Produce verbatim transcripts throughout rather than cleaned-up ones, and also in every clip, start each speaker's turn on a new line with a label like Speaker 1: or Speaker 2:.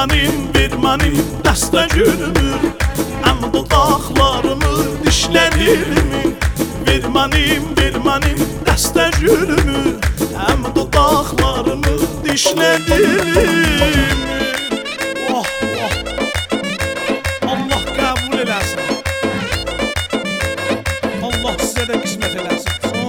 Speaker 1: mənim, ver mənim dəstə gülümü, həm dodaqlarımı dişlədirmi? Ver mənim, ver mənim dəstə gülümü, həm dodaqlarımı dişlədirmi? Oh, oh. Allah qəbul eləsin. Allah sizə də qismət eləsin.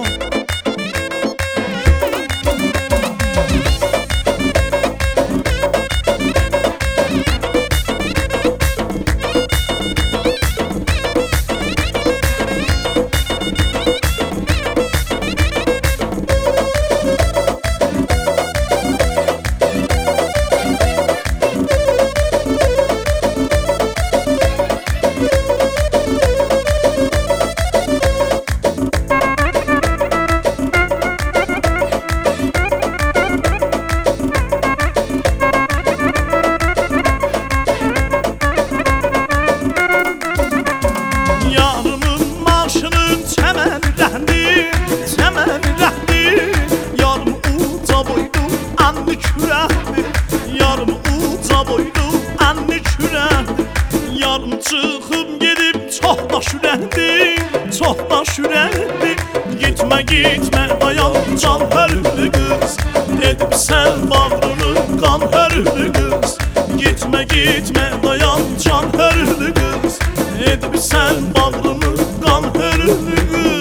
Speaker 1: Yarım çıxıb gedib çox da şürəkdir, çox da şürəkdir. Gitmə, gitmə, dayan can hörlü qız, edib sən bağrını qan hörlü qız. Gitmə, gitmə, dayan can hörlü qız, edib sən bağrını qan hörlü qız.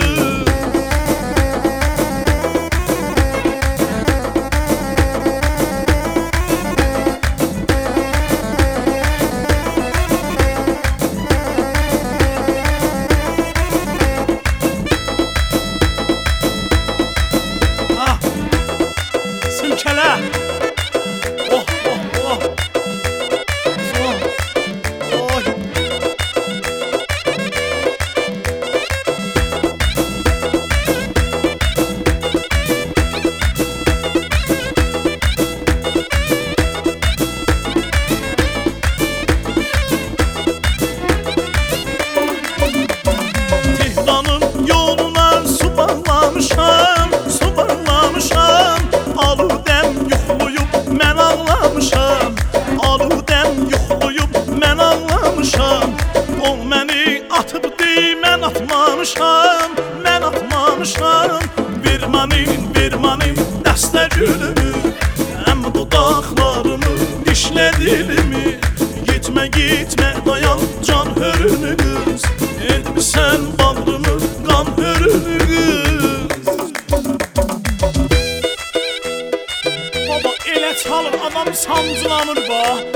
Speaker 1: Silkele. Oh, oh, oh. Son. Oy. Tehran'ın yoluna su bağlamışam, su bağlamışam. Aludəm yuxuluyub mən ağlamışam, aludəm yuxuluyub mən ağlamışam. O məni atıbdı, mən atmamışam, mən atmamışam. Ver mənim, ver mənim dəstə gülümü, həm dodaqlarımı dişlədirmi? Gitmə, gitmə, dayan can hörünü qız, etmisən bağrımı qan hörünü qız. Baba elə çalır, adam sancılanır bax.